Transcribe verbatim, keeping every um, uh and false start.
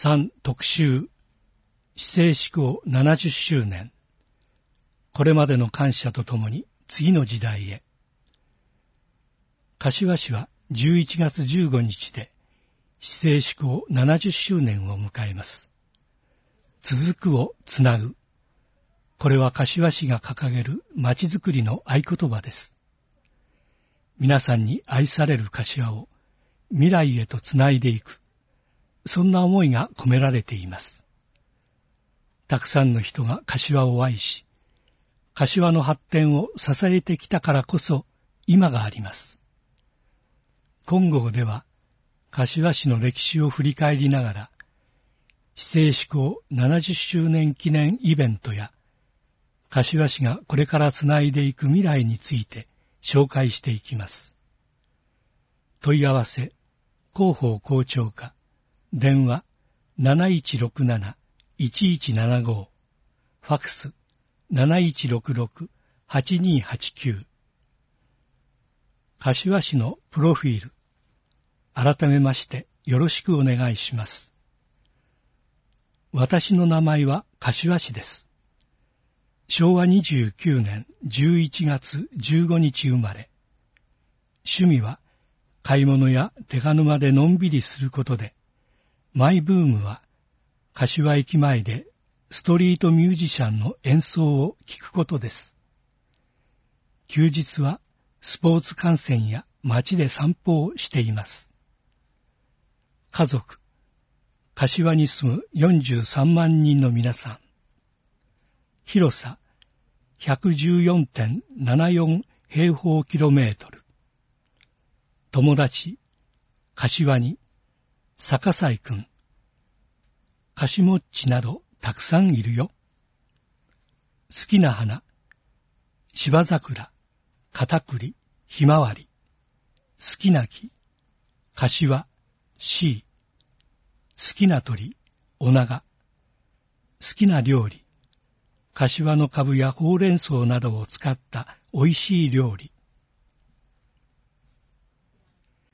さん特集市政施行ななじゅっしゅうねん、これまでの感謝とともに次の時代へ。柏市はじゅういちがつじゅうごにちで市政施行ななじゅっしゅうねんを迎えます。続くをつなぐ。これは柏市が掲げるまちづくりの合言葉です。皆さんに愛される柏を未来へとつないでいく。そんな思いが込められています。たくさんの人が柏を愛し、柏の発展を支えてきたからこそ今があります。金剛では柏市の歴史を振り返りながら、市政施行ななじゅっしゅうねん記念イベントや、柏市がこれからつないでいく未来について紹介していきます。問い合わせ、広報校長課、電話 なないちろくなな いちいちななご、ファクス なないちろくろく はちにはちきゅう。柏市のプロフィール、改めましてよろしくお願いします。私の名前は柏市です。しょうわにじゅうきゅうねんじゅういちがつじゅうごにち生まれ。趣味は買い物や手賀沼でのんびりすることで、マイブームは柏駅前でストリートミュージシャンの演奏を聴くことです。休日はスポーツ観戦や街で散歩をしています。家族、柏に住むよんじゅうさんまんにんの皆さん。広さ ひゃくじゅうよんてんななよん 平方キロメートル。友達、柏に、坂西くん、かしもっちなどたくさんいるよ。好きな花、芝桜、片栗、ひまわり。好きな木、柏、シー。好きな鳥、オナガ。好きな料理、柏のかぶやほうれん草などを使ったおいしい料理。